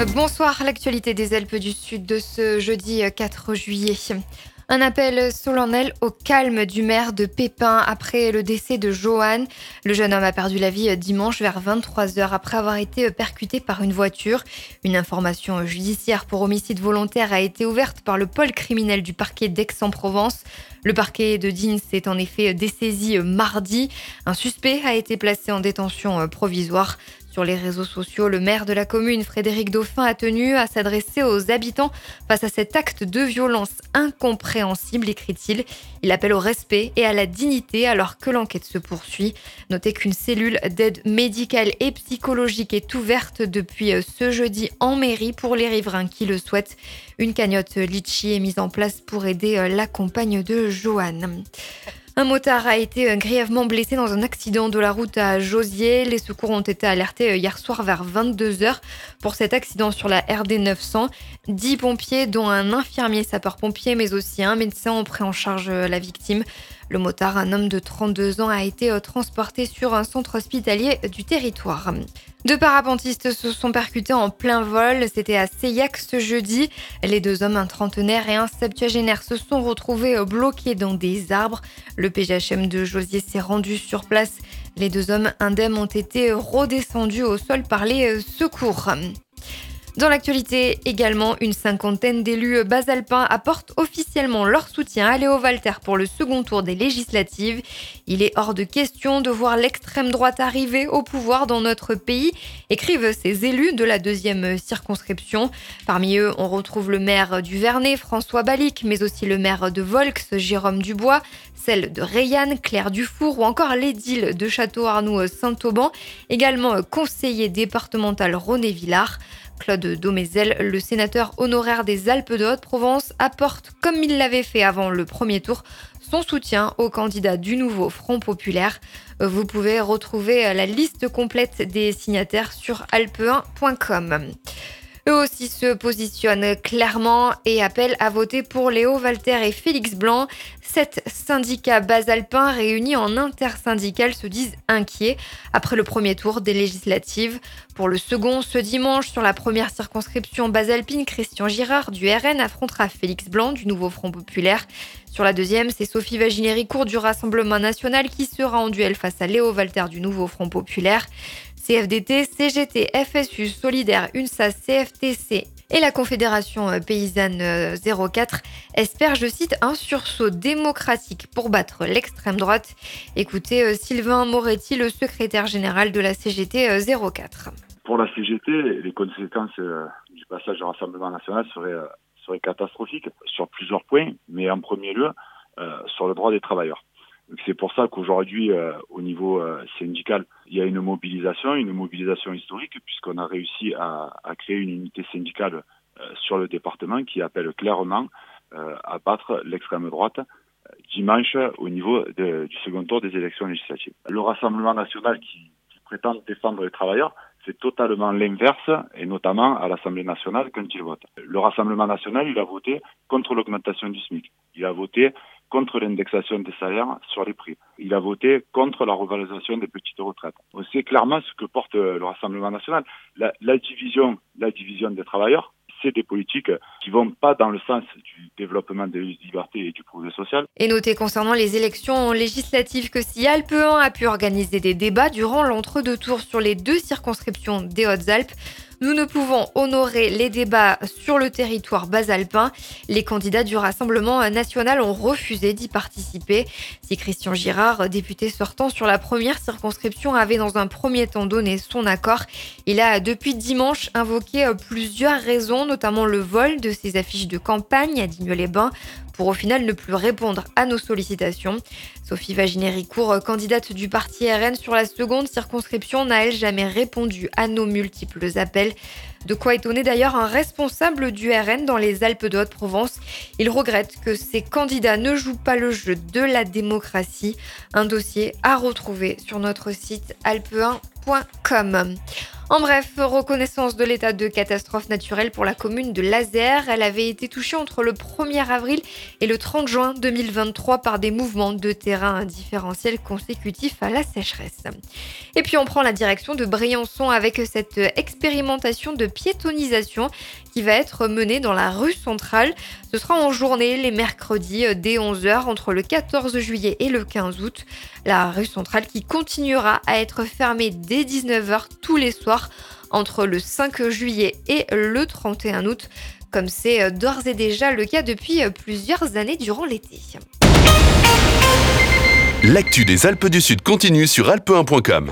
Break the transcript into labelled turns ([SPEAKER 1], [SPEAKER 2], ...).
[SPEAKER 1] Bonsoir, l'actualité des Alpes du Sud de ce jeudi 4 juillet. Un appel solennel au calme du maire de Pépin après le décès de Johan. Le jeune homme a perdu la vie dimanche vers 23h après avoir été percuté par une voiture. Une information judiciaire pour homicide volontaire a été ouverte par le pôle criminel du parquet d'Aix-en-Provence. Le parquet de Digne s'est en effet dessaisi mardi. Un suspect a été placé en détention provisoire. Sur les réseaux sociaux, le maire de la commune, Frédéric Dauphin, a tenu à s'adresser aux habitants face à cet acte de violence incompréhensible, écrit-il. Il appelle au respect et à la dignité alors que l'enquête se poursuit. Notez qu'une cellule d'aide médicale et psychologique est ouverte depuis ce jeudi en mairie pour les riverains qui le souhaitent. Une cagnotte Litchi est mise en place pour aider la compagne de Johan. Un motard a été grièvement blessé dans un accident de la route à Josier. Les secours ont été alertés hier soir vers 22h pour cet accident sur la RD 900. 10 pompiers, dont un infirmier sapeur-pompier, mais aussi un médecin, ont pris en charge la victime. Le motard, un homme de 32 ans, a été transporté sur un centre hospitalier du territoire. Deux parapentistes se sont percutés en plein vol. C'était à Seillac ce jeudi. Les deux hommes, un trentenaire et un septuagénaire, se sont retrouvés bloqués dans des arbres. Le PGHM de Josier s'est rendu sur place. Les deux hommes indemnes ont été redescendus au sol par les secours. Dans l'actualité également, une cinquantaine d'élus basalpins apportent officiellement leur soutien à Léo Walter pour le second tour des législatives. Il est hors de question de voir l'extrême droite arriver au pouvoir dans notre pays, écrivent ces élus de la deuxième circonscription. Parmi eux, on retrouve le maire du Vernet, François Balic, mais aussi le maire de Volx, Jérôme Dubois, celle de Reillanne, Claire Dufour, ou encore l'édile de Château-Arnoux-Saint-Auban, également conseiller départemental René Villard. Claude Domézel, le sénateur honoraire des Alpes de Haute-Provence, apporte, comme il l'avait fait avant le premier tour, son soutien au candidat du nouveau Front populaire. Vous pouvez retrouver la liste complète des signataires sur alpe1.com. Eux aussi se positionnent clairement et appellent à voter pour Léo Walter et Félix Blanc. 7 syndicats basalpins réunis en intersyndicale se disent inquiets après le premier tour des législatives. Pour le second, ce dimanche, sur la première circonscription basalpine, Christian Girard du RN affrontera Félix Blanc du nouveau Front populaire. Sur la deuxième, c'est Sophie Vaginéry-Court du Rassemblement national qui sera en duel face à Léo Walter du nouveau Front populaire. CFDT, CGT, FSU, Solidaire, UNSA, CFTC et la Confédération paysanne 04 espèrent, je cite, un sursaut démocratique pour battre l'extrême droite. Écoutez Sylvain Moretti, le secrétaire général de la CGT 04.
[SPEAKER 2] Pour la CGT, les conséquences du passage au Rassemblement national seraient catastrophiques sur plusieurs points, mais en premier lieu sur le droit des travailleurs. Donc c'est pour ça qu'aujourd'hui, au niveau syndical, il y a une mobilisation historique, puisqu'on a réussi à créer une unité syndicale sur le département qui appelle clairement à battre l'extrême droite dimanche au niveau du second tour des élections législatives. Le Rassemblement national qui prétend défendre les travailleurs, c'est totalement l'inverse, et notamment à l'Assemblée nationale quand il vote. Le Rassemblement national, il a voté contre l'augmentation du SMIC. Il a voté contre l'indexation des salaires sur les prix. Il a voté contre la revalorisation des petites retraites. On sait clairement ce que porte le Rassemblement national. La division des travailleurs, c'est des politiques qui vont pas dans le sens du développement des libertés et du progrès social.
[SPEAKER 1] Et notez concernant les élections législatives que si Alpe 1 a pu organiser des débats durant l'entre-deux tours sur les 2 circonscriptions des Hautes-Alpes, nous ne pouvons honorer les débats sur le territoire basalpin. Les candidats du Rassemblement national ont refusé d'y participer. Si Christian Girard, député sortant sur la première circonscription, avait dans un premier temps donné son accord, il a depuis dimanche invoqué plusieurs raisons, notamment le vol de ses affiches de campagne à Digne-les-Bains, pour au final ne plus répondre à nos sollicitations. Sophie Vaginéry-Court, candidate du parti RN sur la seconde circonscription, n'a elle jamais répondu à nos multiples appels. De quoi étonner d'ailleurs un responsable du RN dans les Alpes de Haute-Provence. Il regrette que ces candidats ne jouent pas le jeu de la démocratie. Un dossier à retrouver sur notre site alpe1.com. En bref, reconnaissance de l'état de catastrophe naturelle pour la commune de Lazère. Elle avait été touchée entre le 1er avril et le 30 juin 2023 par des mouvements de terrain différentiels consécutifs à la sécheresse. Et puis on prend la direction de Briançon avec cette expérimentation de piétonisation qui va être menée dans la rue centrale. Ce sera en journée les mercredis dès 11h entre le 14 juillet et le 15 août. La rue centrale qui continuera à être fermée dès 19h tous les soirs entre le 5 juillet et le 31 août, comme c'est d'ores et déjà le cas depuis plusieurs années durant l'été.
[SPEAKER 3] L'actu des Alpes du Sud continue sur alpe1.com.